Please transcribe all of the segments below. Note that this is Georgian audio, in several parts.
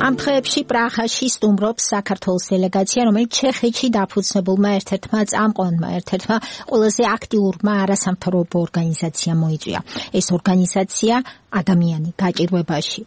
Am დღეებში პრაღაში სტუმრობს საქართველოს დელეგაცია, რომელიც ჩეხეთში დაფუძნებულმა ერთ-ერთმა წამყვანმა, ერთ-ერთმა ყველაზე აქტიურმა არასამთავრობო ორგანიზაციამ მოიწვია. ეს ორგანიზაცია ადამიანი გაჭირვებაში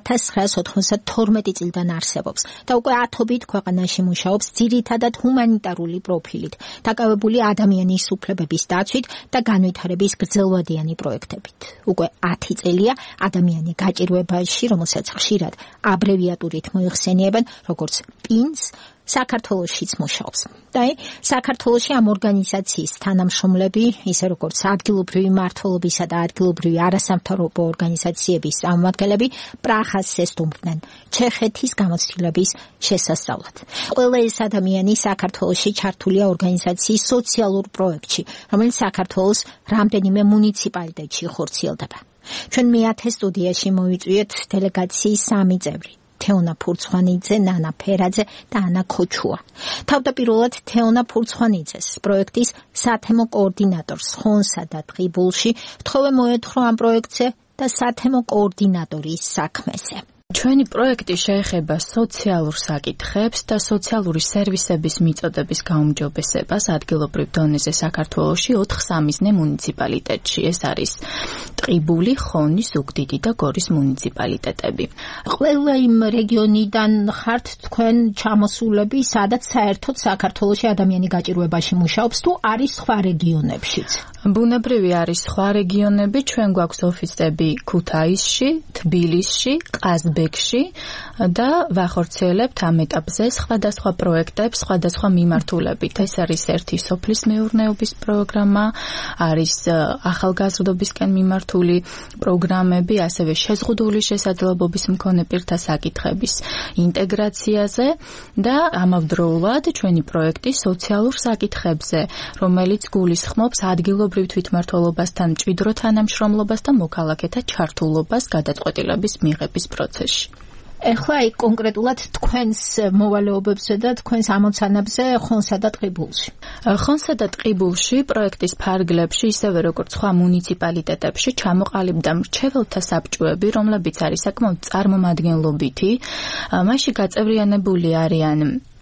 1992 წლიდან არსებობს და უკვე ათობით ქვეყანაში მუშაობს ძირითადად ჰუმანიტარული პროფილით, დაკავებული ადამიანის უფლებების დაცვით და განვითარების გრძელვადიანი პროექტებით. უკვე 10 წელია ადამიანი გაჭირვებაში, რომელსაც ხშირად აბრევიატურით მოიხსენიებენ როგორც PINS, საქართველოშიც მუშაობს. და საქართველოში ამ ორგანიზაციის თანამშრომლები, ისე როგორც ადგილობრივი მმართველობისა და ადგილობრივი არასამთავრობო ორგანიზაციების წარმომადგენლები, პრაღას ესტუმრნენ ჩეხეთის გამოცდილების შესასწავლად. ყველა ეს ადამიანი საქართველოში ჩართულია ორგანიზაციის სოციალურ პროექტში, რომელიც საქართველოს რამდენიმე მუნიციპალიტეტში ხორციელდება. ჩვენ მე-10 სტუდიაში მოვიწვიეთ დელეგაციის 3 წევრი. თეონა ფურცხვანიძე, ნანა ფერაძე და ანა ქოჩუა. თავდაპირველად თეონა ფურცხვანიძეს, პროექტის სათემო კოორდინატორს ხონსა და ტყიბულში, თხოვე მოეთხრო ამ პროექტზე და სათემო კოორდინატორის საქმეზე. ჩვენი პროექტი შეეხება სოციალურ საკითხებს და სოციალური სერვისების მიწოდების გაუმჯობესებას ადგილობრივ დონეზე საქართველოში 4 სამიზნე მუნიციპალიტეტში. ეს არის ტყიბული, ხონი, ზუგდიდი და გორის მუნიციპალიტეტები. ყველა იმ რეგიონიდან ხართ თქვენ ჩამოსულები, სადაც საერთოდ საქართველოში ადამიანი გაჭირვებაში მუშაობს, თუ არის სხვა რეგიონებშიც? ბუნებრივი არის სხვა რეგიონები, ჩვენ გვაქვს ოფისები ქუთაისში, თბილისში, ყაზბეგში და ვახორციელებთ ამ ეტაპზე სხვადასხვა პროექტებს, სხვადასხვა მიმართულებით. ეს არის ერთი სოფლის მეურნეობის პროგრამა, არის ახალგაზრდობისკენ მიმართული პროგრამები, ასევე შეზღუდული შესაძლებლობის მქონე პირთა საკითხების ინტეგრაციაზე და ამავდროულად ჩვენი პროექტი სოციალურ საკითხებზე, რომელიც გულისხმობს ადგილობრივ თვითმმართველობასთან მჭიდრო თანამშრომლობას და მოქალაქეთა ჩართულობას გადაწყვეტილების მიღების პროცესში. ეხლა კონკრეტულად თქვენს მოვალეობებზე და თქვენს ამოცანებზე ხონსა და ტყიბულში. ხონსა და ტყიბულში პროექტის ფარგლებში, ისევე როგორც სხვა მუნიციპალიტეტებში, ჩამოყალიბდა მრჩეველთა საბჭოები, რომლებიც არის საკმაოდ წარმომადგენლობითი. მასში გაწევრიანებული არიან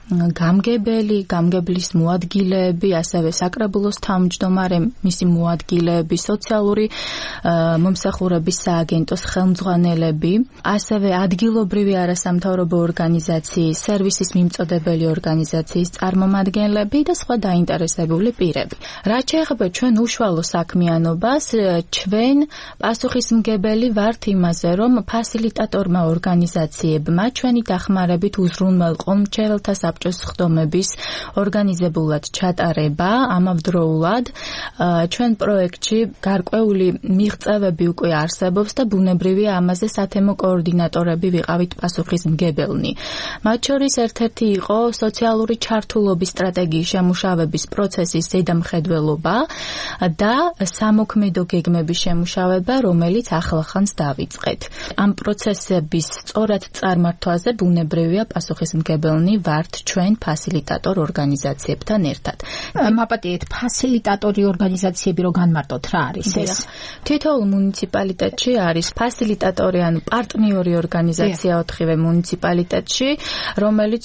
გამგებლის მოადგილეები, ასევე საკრებულოს თავმჯდომარე, მისი მოადგილეები, სოციალური მომსახურების სააგენტოს ხელმძღვანელები, ასევე ადგილობრივი არასამთავრობო ორგანიზაციის, სერვისის მიმწოდებელი ორგანიზაციის წარმომადგენლები და სხვა დაინტერესებული პირები. რაც შეეხება ჩვენ უშუალო საქმიანობას, ჩვენ პასუხისმგებელი ვართ იმაზე, რომ ფასილიტატორმა ორგანიზაციებმა ჩვენი დახმარებით უზრუნველყო მრჩეველთა საბჭოს ხდომების ორგანიზებულად ჩატარება. ამავდროულად ჩვენ პროექტში გარკვეული მიღწევები უკვე არსებობს და ბუნებრივია ამაზე სათემო კოორდინატორები ვიყავით პასუხისმგებელნი. მათ შორის ერთ-ერთი იყო სოციალური ჩართულობის სტრატეგიის შემუშავების პროცესის ზედამხედველობა და სამოქმედო გეგმების შემუშავება, რომელიც ახლახანს დავიწყეთ. ამ პროცესების სწორად წარმართვაზე ბუნებრივია პასუხისმგებელნი ვართ ჩვენ ფასილიტატორ ორგანიზაციებთან ერთად. მაპატიეთ, ფასილიტატორი ორგანიზაციები რო განმარტოთ, რა არის ეს? თითოეულ მუნიციპალიტეტში არის ფასილიტატორი ან პარტნიორი ორგანიზაცია 4 მუნიციპალიტეტში, რომლებიც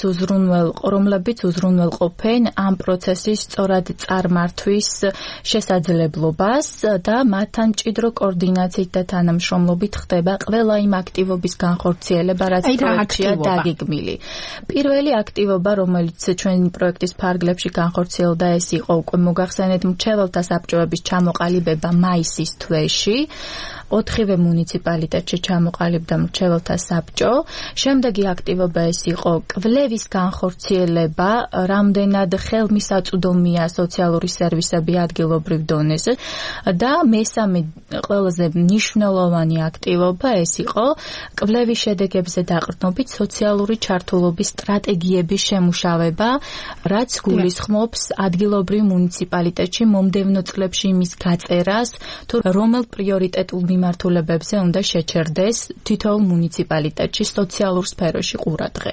უზრუნველყოფენ ამ პროცესის სწორად წარმართვის შესაძლებლობას და მათთან მჭიდრო კოორდინაციით და თანამშრომლობით ხდება ყველა იმ აქტივობის განხორციელება, რაც პროექტშია დაგეგმილი. პირველი აქტივობა, რომელიც ჩვენი პროექტის ფარგლებში განხორციელდა, ეს იყო უკვე მოგახსენეთ მრჩეველთა საბჭოების ჩამოყალიბება მაისის თვეში. 4 მუნიციპალიტეტში ჩამოყალიბდა მრჩეველთა საბჭო. შემდეგი აქტივობა ეს იყო კვლევის განხორციელება, რამდენად ხელმისაწვდომია სოციალური სერვისები ადგილობრივ დონეზე და მესამე ყველაზე მნიშვნელოვანი აქტივობა ეს იყო კვლევის შედეგებზე დაყრდნობით სოციალური ჩართულობის სტრატეგიების შემუშავება, რაც გულისხმობს ადგილობრივ მუნიციპალიტეტში მომდევნო წლებში იმის გაწერას, თუ რომელ პრიორიტეტულ მიმართულებებზე უნდა შეჩერდეს თითოეულ მუნიციპალიტეტში სოციალურ სფეროში ყურადღება.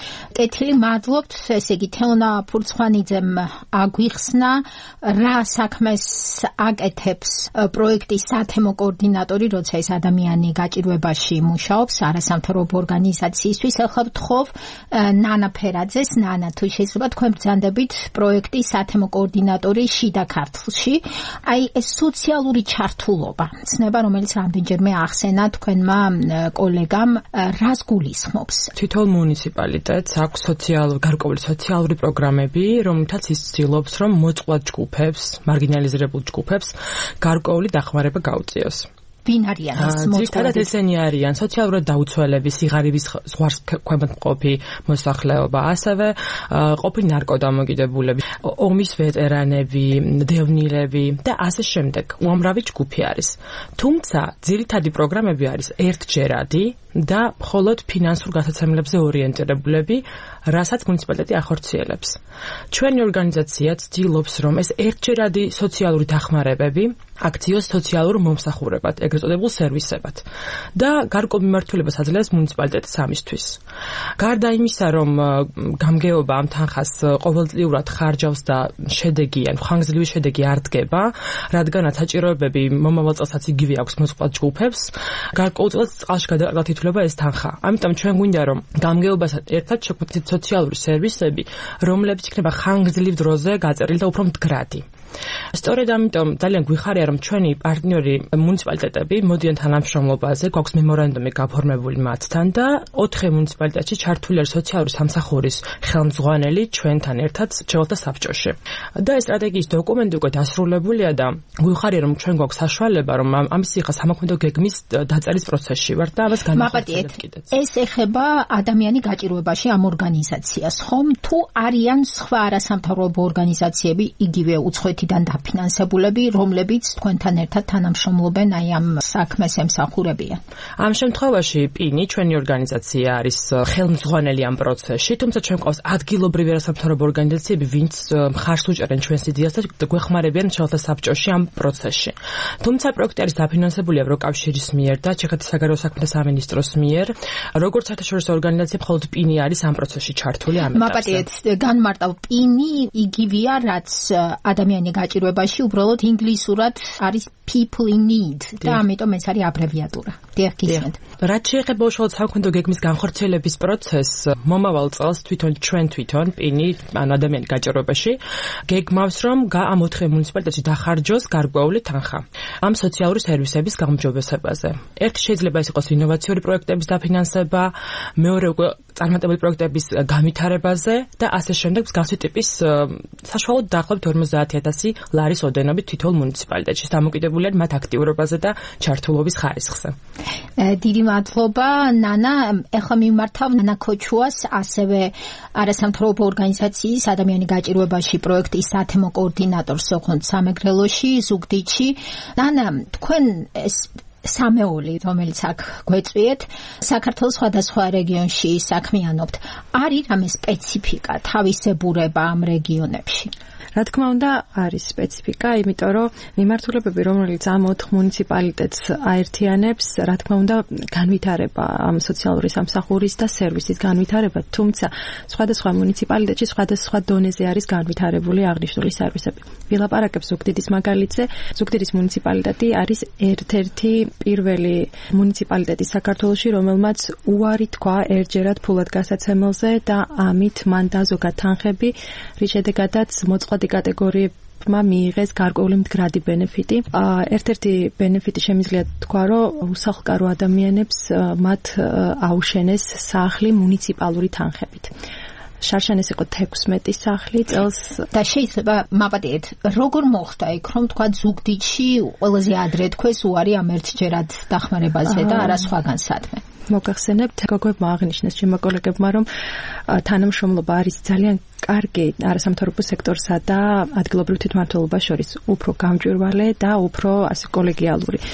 კეთილი მადლობთ, ესე იგი თეონა ფურცხვანიძემ აგვიხსნა რა საქმეს აკეთებს პროექტის სათემო კოორდინატორი, როცა ეს ადამიანი გაჭირვებაში მუშაობს არასამთავრობო ორგანიზაციისთვის. ახლა ვთხოვ ნანა ფერაძეს. ნანა, თუ შეიძლება თქვენ ბრძანდებით პროექტის სათემო კოორდინატორი შიდა ქართლში. აი ეს სოციალური ჩართულობა, ცნება რომელიც რამდენჯერმე ახსენა თქვენმა კოლეგამ, რას გულისხმობს? თითოეულ მუნიციპალიტეტს აქვს გარკვეული სოციალური პროგრამები, რომლითაც ის ცდილობს, რომ მოწყვლად ჯგუფებს, მარგინალიზებულ ჯგუფებს გარკვეული დახმარება გაუწიოს. ვინ არიან ეს მოწყვლადი? ძირითადად ესენი არიან სოციალურად დაუცველები, სიღარიბის ზღვარს ქვემოთ მყოფი მოსახლეობა, ასევე ყოფილი ნარკოდამოკიდებულები, ომის ვეტერანები, დევნილები და ასე შემდეგ. უამრავი ჯგუფი არის. თუმცა ძირითადი პროგრამები არის ერთჯერადი და მხოლოდ ფინანსურ გასაცემლებზე ორიენტირებულები, რასაც მუნიციპალიტეტი ახორციელებს. ჩვენი ორგანიზაცია ცდილობს, რომ ეს ერთჯერადი სოციალური დახმარებები აქციოს სოციალურ მომსახურებად, ეგრეთ წოდებულ სერვისებად და გარკვეულ მიმართულებას აძლევს მუნიციპალიტეტს ამისთვის. გარდა იმისა, რომ გამგეობა ამ თანხას ყოველწლიურად ხარჯავს და შედეგი, ან ხანგრძლივი შედეგი არ დგება, რადგანაც საჭიროებები მომავალ წელსაც იგივე აქვს მოწყვლად ჯგუფებს, გარკვეულწილად წყალში გადაყრდნილად ითვლება ეს თანხა. ამიტომ ჩვენ გვინდა, რომ გამგეობასთან ერთად შეგვიძლია სოციალური სერვისები, რომლებიც იქნება ხანგრძლივ დროზე გაწერილი და უფრო მდგრადი. სწორედ ამიტომ ძალიან გვიხარია, რომ ჩვენი პარტნიორი მუნიციპალიტეტები მოდიან თანამშრომლობაზე, გვაქვს მემორანდუმი გაფორმებული მათთან და 4 მუნიციპალიტეტში ჩართული არის სოციალური სამსახურის ხელმძღვანელი ჩვენთან ერთად ჩევალთა საბჭოში. და ეს სტრატეგიის დოკუმენტი უკვე დასრულებულია და გვიხარია, რომ ჩვენ გვაქვს საშუალება, რომ ამის სიხა სამოქმედო გეგმის დაწერის პროცესში ვართ და ამას განახორციელებთ კიდეც. ეს ეხება ადამიანი გაჭირვებაში ამ ორგანიზაციას, ხომ? თუ არიან სხვა არასამთავრობო ორგანიზაციები იგივე უცხოეთიდან დაფინანსებულები, რომლებიც თქვენთან ერთად თანამშრომლობენ აი ამ საქმეს ემსახურებიან? ამ შემთხვევაში პინი, ჩვენი ორგანიზაცია არის ხელმძღვანელი ამ პროცესში, თუმცა ჩვენ გვყავს ადგილობრივი არასამთავრობო ორგანიზაციები, ვინც მხარს უჭერენ ჩვენს იდეას და გვეხმარებიან ჩევალთა საბჭოში ამ პროცესში. თუმცა პროექტი არის დაფინანსებული ევროკავშირის მიერ და ჩეხეთის საგარეო საქმეთა სამინისტროს მიერ. როგორც საერთაშორისო ორგანიზაცია, მხოლოდ პინი არის ამ პროცესში ჩართული ამ ეტაპზე. მაპატიეთ, განმარტავ, პინი იგივეა, რაც ადამიანი გაჭირვებაში, უბრალოდ ინგლისურად არის people in need და ამიტომ ეს არის აბრევიატურა. დიახ, გისმენთ. რაც შეეხება უშუალოდ სამოქმედო გეგმის განხორციელების პროცესს, მომავალ წელს ჩვენ თვითონ პინი, ანუ ადამიანი გაჭირვებაში, გეგმავს, რომ ამ 4 მუნიციპალიტეტში დახარჯოს გარკვეული თანხა ამ სოციალური სერვისების გაუმჯობესებაზე. ერთი შეიძლება ეს იყოს ინოვაციური პროექტების დაფინანსება, მეორე უკვე წარმატებული პროექტების განვითარებაზე და ასე შემდეგ მსგავსი ტიპის საშუალოდ დაახლოებით 50,000 ლარის ოდენობით თითოეულ მუნიციპალიტეტში დამოკიდებული არის მათ აქტიურობაზე და ჩართულობის ხარისხზე. დიდი მადლობა, ნანა. ეხლა მიმართავ ნანა ქოჩუას, ასევე არასამთავრობო ორგანიზაციის ადამიანი გაჭირვებაში პროექტის სათემო კოორდინატორს ოღონდ სამეგრელოში, ზუგდიდში. ნანა, თქვენ ეს სამეული, რომელიც აქ გვეწვიეთ, საქართველოს სხვადასხვა რეგიონში საქმიანობთ. არის რამე სპეციფიკა, თავისებურება ამ რეგიონებში? რა თქმა უნდა, არის სპეციფიკა, იმიტომ რომ მიმართულებები, რომელიც ამ 4 მუნიციპალიტეტს აერთიანებს, რა თქმა უნდა, განვითარება ამ სოციალური სამსახურის და სერვისის განვითარება, თუმცა სხვადასხვა მუნიციპალიტეტში სხვადასხვა დონეზე არის განვითარებული აღნიშნული სერვისები. ვილაპარაკებ ზუგდიდის მაგალითზე. ზუგდიდის მუნიციპალიტეტი არის ერთ-ერთი პირველი მუნიციპალიტეტი საქართველოში, რომელმაც უარი თქვა ერთჯერად ფულად გასაცემელზე და ამით მან დაზოგა თანხები, რის შედეგადაც მოწყვლადი კატეგორიებმა მიიღეს გარკვეული მდგრადი ბენეფიტი. ერთ-ერთი ბენეფიტი შემიძლია თქვა, რომ უსახლკარო ადამიანებს მათ აუშენეს სახლი მუნიციპალური თანხებით. შარშანის იყო 16 სახლი წელს და შეიძლება მაპატიეთ, როგორ მოხდა იქ, რომ თქვა ზუგდიდში ყველაზე ადრე თქვეს უარი ამ ერთჯერად დახმარებაზე და არა სხვაგან სადმე? მოგახსენებთ, გოგოებმა აღნიშნეს ჩემო კოლეგებმა, რომ თანამშრომლობა არის ძალიან კარგი არასამთავრობო სექტორსა და ადგილობრივ თვითმმართველობას შორის უფრო გამჭვირვალე და უფრო ასე კოლეგიალური.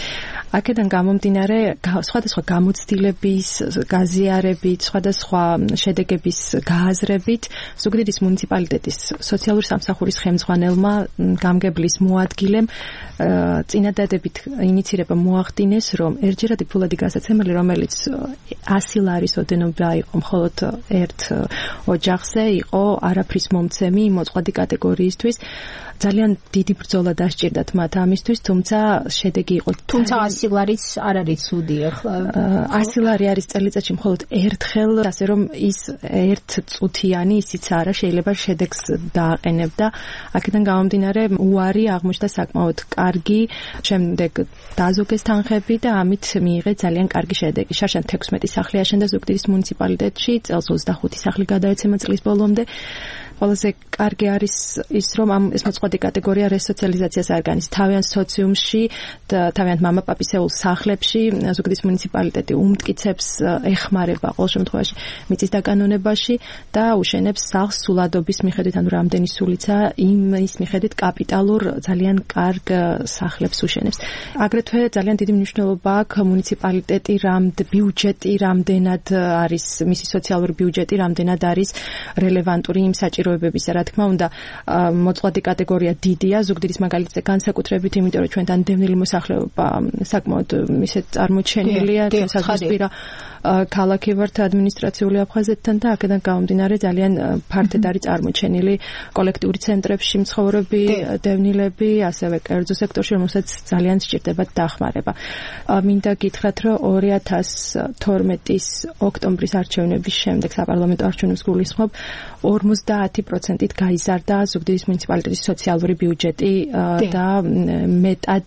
აქედან გამომდინარე სხვადასხვა გამოცდილების გაზიარებით, სხვადასხვა შედეგების გააზრებით ზუგდიდის მუნიციპალიტეტის სოციალური სამსახურის ხელმძღვანელმა გამგებლის მოადგილემ წინადადებით ინიცირება მოახდინეს, რომ ერთჯერადი ფულადი გასაცემელი, რომელიც 100 ლარის ოდენობა იყო მხოლოდ ერთ ოჯახზე, იყო არაფრის მომცემი მოწყვლადი კატეგორიისთვის. ძალიან დიდი ბრძოლა დასჭირდათ მათ ამისთვის, თუმცა შედეგი იყო. თუმცა 100 ლარიც არ არის ცუდი ახლა. 100 ლარი არის წელიწადში მხოლოდ ერთხელ, ასე რომ ის ერთ წუთიანი ისიც არა, შეიძლება შედეგს დააყენებდა. აქედან გამომდინარე უარი აღმოჩნდა საკმაოდ კარგი, შემდეგ დაზოგეს თანხები და ამით მიიღეს ძალიან კარგი შედეგი. შარშან 16 სახლი აშენდა ზუგდიდის მუნიციპალიტეტში, წელს 25 სახლი გადაეცემა წლის ბოლომდე. ყველაზე კარგი არის ის, რომ ეს მოწყვლადი კატეგორია რესოციალიზაციას არ განის თავიანთ სოციუმში და თავიანთ მამაპაპისეულ სახლებში. ზუგდიდის მუნიციპალიტეტი უმტკიცებს ეხმარება ყოველ შემთხვევაში მიწის დაკანონებაში და უშენებს სახლს სულადობის მიხედვით, ანუ რამდენი სულიცა იმის მიხედვით კაპიტალურ ძალიან კარგ სახლებს უშენებს. აგრეთვე ძალიან დიდი მნიშვნელობა აქვს მუნიციპალიტეტი ბიუჯეტი რამდენად არის, მისი სოციალური ბიუჯეტი რამდენად არის რელევანტური იმ საჭიროებებისა, რა თქმა უნდა, მოწყვლადი კატეგორია დიდია, ზუგდიდის მაგალითზე განსაკუთრებით, იმიტომ რომ ჩვენთან დევნილი მოსახლეობა საკმაოდ ისეთ წარმოჩენილია, საზღვისპირა ქალაქი ვართ ადმინისტრაციული აფხაზეთთან და აქედან გამომდინარე ძალიან ფართედ არის წარმოჩენილი კოლექტიური ცენტრებში მცხოვრები დევნილები, ასევე კერძო სექტორში, რომელსაც ძალიან სჭირდებათ დახმარება. მინდა გითხრათ, რომ 2012-ის ოქტომბრის არჩევნების შემდეგ საპარლამენტო არჩევნებს გულისხმობ 50%-ით გაიზარდა ზუგდიდის მუნიციპალიტეტის სოციალური ბიუჯეტი და მეტად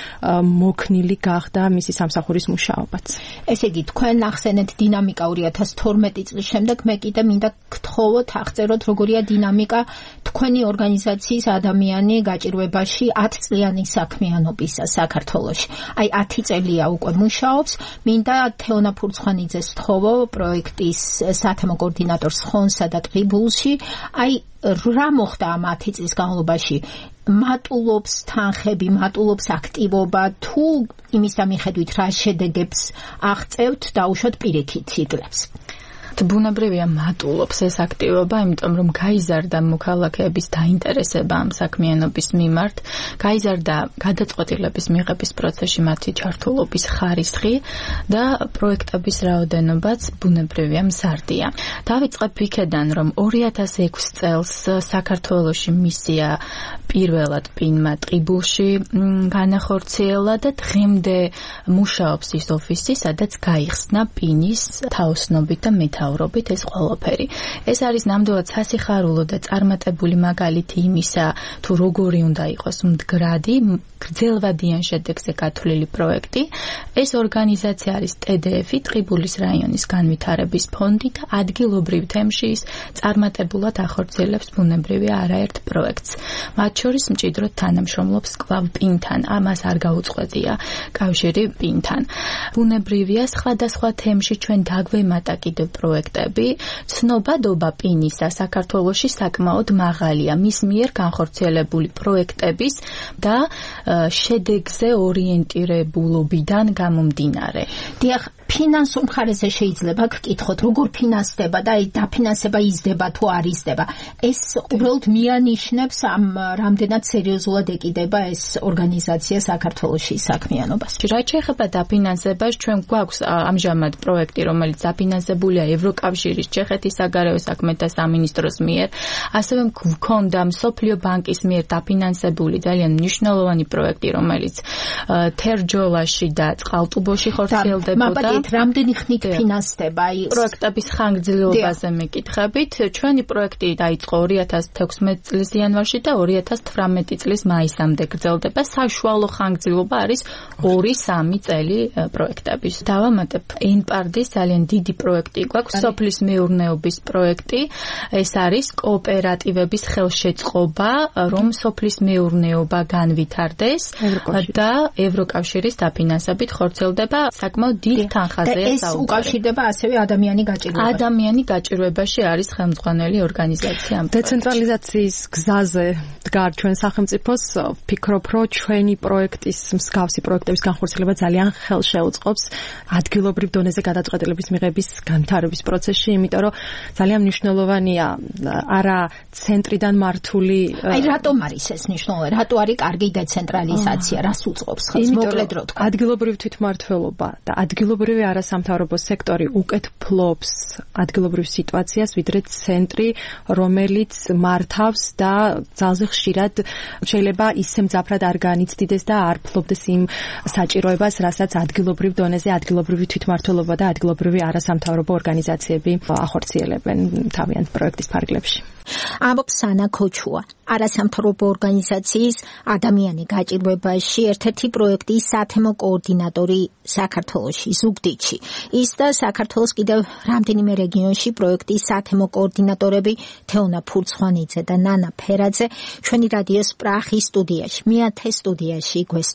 მოქნილი გახდა მისი სამსახურის მუშაობაც. ესე იგი, თქვენ ახსენეთ დინამიკა 2012 წლის შემდეგ, მე კიდე მინდა გთხოვოთ, აღწეროთ როგორია დინამიკა თქვენი ორგანიზაციის ადამიანი გაჭირვებაში 10 წლიანი საქმიანობისა საქართველოში. აი 10 წელია უკვე მუშაობს. მინდა თეონა ფურცხვანიძეს ვთხოვო, პროექტის სათემო კოორდინატორს ხონსა და ტყიბულში. აი რა მოხდა ამ 10 წლის განმავლობაში? მატულობს თანხები, მატულობს აქტივობა, თუ იმის მიხედვით რა შედეგებს აღწევთ დაუშვათ პირიქით ციკლებს? ბუნებრივია მატულობს ეს აქტივობა, იმიტომ რომ გაიზარდა მოქალაქეების დაინტერესება ამ საქმიანობის მიმართ, გაიზარდა გადაწყვეტილების მიღების პროცესში მათი ჩართულობის ხარისხი და პროექტების რაოდენობაც ბუნებრივია მზარდია. დავიწყებ იქედან, რომ 2006 წელს საქართველოში მისია პირველად პინმა ტყიბულში განახორციელა და დღემდე მუშაობს ის ოფისი, სადაც გაიხსნა პინის თაოსნობით და მეთაურობით ეს ყველაფერი. ეს არის ნამდვილად სასიხარულო და წარმატებული მაგალითი იმისა, თუ როგორი უნდა იყოს მდგრადი, გრძელვადიან შედეგზე გათვლილი პროექტი. ეს ორგანიზაცია არის TDF-ი, ტყიბულის რაიონის განვითარების ფონდი და ადგილობრივ თემში ის წარმატებულად ახორციელებს ბუნებრივია არაერთ პროექტს. მათ შორის მჭიდროდ თანამშრომლობს კვლავ პინთან, ამას არ გაუწყვეტია კავშირი პინთან. ბუნებრივია სხვადასხვა თემში ჩვენ დაგვემატა კიდევ პროექტები. ცნობადობა პინისა საქართველოში საკმაოდ მაღალია მის მიერ განხორციელებული პროექტების და შედეგზე ორიენტირებულობიდან გამომდინარე. დიახ, ფინანსურ მხარეზე შეიძლება გკითხოთ, როგორ ფინანსდება და დაფინანსება იზრდება თუ არ იზრდება. ეს უბრალოდ მიანიშნებს ამ რამდენად სერიოზულად ეკიდება ეს ორგანიზაცია საქართველოში საქმიანობას. რაც შეეხება დაფინანსებას, ჩვენ გვაქვს ამჟამად პროექტი, რომელიც დაფინანსებულია ევროკავშირის, ჩეხეთის საგარეო საქმეთა სამინისტროს მიერ, ასევე გვქონდა მსოფლიო ბანკის მიერ დაფინანსებული ძალიან მნიშვნელოვანი პროექტი, რომელიც თერჯოლაში და წყალტუბოში ხორციელდებოდა. რამდენი ხნით ფინანსდება ის პროექტების ხანგრძლივობაზე მეკითხებით? ჩვენი პროექტი დაიწყო 2016 წლის იანვარში და 2018 წლის მაისამდე გრძელდება. საშუალო ხანგრძლივობა არის 2-3 წელი პროექტების. დავამატებ ენპარდის ძალიან დიდი პროექტი გვაქვს, სოფლის მეურნეობის პროექტი. ეს არის კოოპერატივების ხელშეწყობა, რომ სოფლის მეურნეობა განვითარდეს და ევროკავშირის დაფინანსებით ხორციელდება საკმაოდ დიდ თან ხაზია საუბარი. ეს უკავშირდება ასევე ადამიანი გაჭირვებას. ადამიანი გაჭირვებაში არის ხელმძღვანელი ორგანიზაცია. დეცენტრალიზაციის გზაზე დგარ ჩვენ სახელმწიფოს, ვფიქრობ, რომ ჩვენი პროექტის მსგავსი პროექტების განხორციელება ძალიან ხელშეუწყობს ადგილობრივ დონეზე გადაწყვეტილების მიღების განვითარების პროცესში, იმიტომ რომ ძალიან მნიშვნელოვანია არა ცენტრიდან მართული. აი რატომ არის ეს მნიშვნელოვანი? რატო არის კარგი დეცენტრალიზაცია? რას უწყობს ხელს? მოკლედ რო თქვა. ადგილობრივი თვითმმართველობა და ადგილობრივი არასამთავრობო სექტორი უკეთ ფლობს ადგილობრივ სიტუაციას, ვიდრე ცენტრი, რომელიც მართავს და ძალზე ხშირად შეიძლება ისე მძაფრად არ განიცდიდეს და არ ფლობდეს იმ საჭიროებას, რასაც ადგილობრივ დონეზე ადგილობრივი თვითმმართველობა და ადგილობრივი არასამთავრობო ორგანიზაციები ახორციელებენ თავიანთ პროექტის ფარგლებში. ამბობს სანა ქოჩუა, არასამთავრობო ორგანიზაციის ადამიანი გაჭირვებაში ერთ-ერთი პროექტის სათემო კოორდინატორი საქართველოში, ზუგდიდში. ის და საქართველოს კიდევ რამდენიმე რეგიონში პროექტის სათემო კოორდინატორები თეონა ფურცხვანიძე და ნანა ფერაძე ჩვენი რადიოს პრაღის სტუდიაში, მეათე სტუდიაში